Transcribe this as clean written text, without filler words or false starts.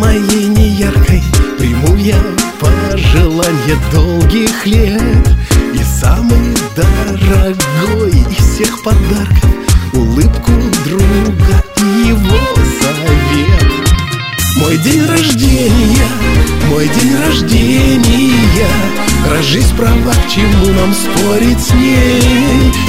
моей неяркой приму я пожеланье долгих лет. И самый дорогой из всех подарков — улыбку друга и его совет. Мой день рождения, мой день рождения, разжись права, к чему нам спорить с ней.